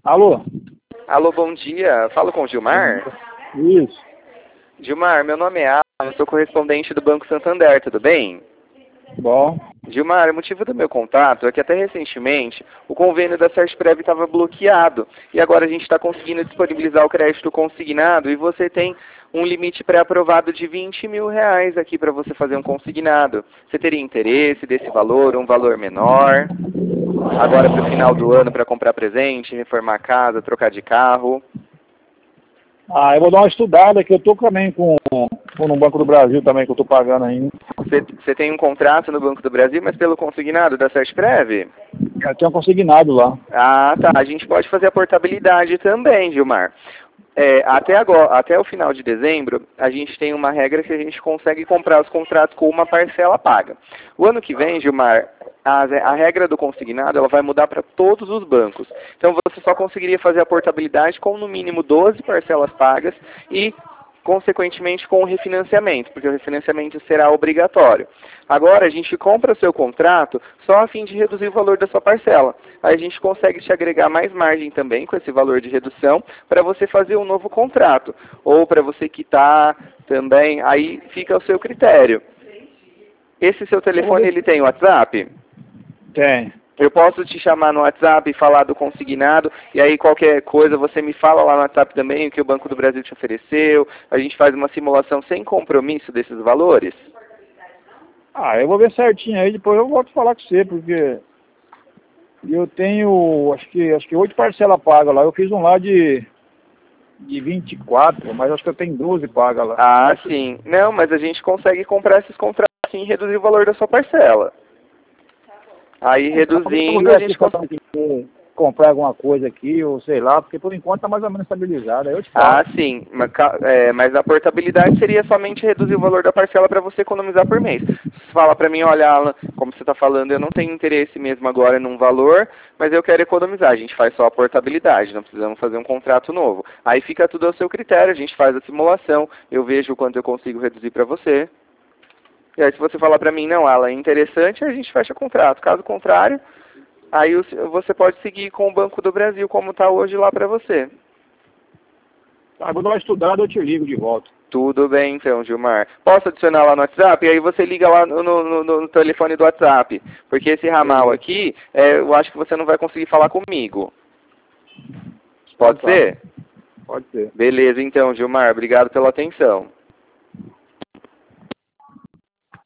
Alô? Alô, bom dia. Falo com o Gilmar? Isso. Gilmar, meu nome é Alan, eu sou correspondente do Banco Santander, tudo bem? Bom. Gilmar, o motivo do meu contato é que até recentemente o convênio da Sertprev estava bloqueado e agora a gente está conseguindo disponibilizar o crédito consignado e você tem um limite pré-aprovado de R$ 20.000 aqui para você fazer um consignado. Você teria interesse desse valor, um valor menor? Agora para o final do ano para comprar presente, reformar a casa, trocar de carro? Eu vou dar uma estudada que eu tô também com no Banco do Brasil também, que eu tô pagando ainda. Você tem um contrato no Banco do Brasil, mas pelo consignado da Sertprev? Eu tenho um consignado lá. Ah, tá. A gente pode fazer a portabilidade também, Gilmar. Até agora, até o final de dezembro, a gente tem uma regra que a gente consegue comprar os contratos com uma parcela paga. O ano que vem, Gilmar, a regra do consignado ela vai mudar para todos os bancos. Então você só conseguiria fazer a portabilidade com no mínimo 12 parcelas pagas e consequentemente com o refinanciamento, porque o refinanciamento será obrigatório. Agora a gente compra o seu contrato só a fim de reduzir o valor da sua parcela. Aí a gente consegue te agregar mais margem também com esse valor de redução para você fazer um novo contrato. Ou para você quitar também, aí fica ao seu critério. Esse seu telefone ele tem WhatsApp? Tem. Eu posso te chamar no WhatsApp e falar do consignado, e aí qualquer coisa você me fala lá no WhatsApp também o que o Banco do Brasil te ofereceu, a gente faz uma simulação sem compromisso desses valores? Eu vou ver certinho aí, depois eu volto a falar com você, porque eu tenho, acho que 8 parcelas pagas lá. Eu fiz um lá de 24, mas acho que eu tenho 12 pagas lá. Ah, sim. Não, mas a gente consegue comprar esses contratos sim e reduzir o valor da sua parcela. Aí reduzindo a gente consegue comprar alguma coisa aqui, ou sei lá, porque por enquanto tá mais ou menos estabilizado, aí eu te falo. Ah, sim, mas a portabilidade seria somente reduzir o valor da parcela para você economizar por mês. Você fala para mim, olha, Alan, como você está falando, eu não tenho interesse mesmo agora num valor, mas eu quero economizar. A gente faz só a portabilidade, não precisamos fazer um contrato novo. Aí fica tudo ao seu critério, a gente faz a simulação, eu vejo o quanto eu consigo reduzir para você. E aí se você falar para mim, não, Alan, é interessante, a gente fecha o contrato. Caso contrário, aí você pode seguir com o Banco do Brasil como está hoje lá para você. Vou dar uma estudada, eu te ligo de volta. Tudo bem então, Gilmar. Posso adicionar lá no WhatsApp? E aí você liga lá no telefone do WhatsApp. Porque esse ramal aqui, eu acho que você não vai conseguir falar comigo. Pode ser? Pode ser. Beleza então, Gilmar. Obrigado pela atenção.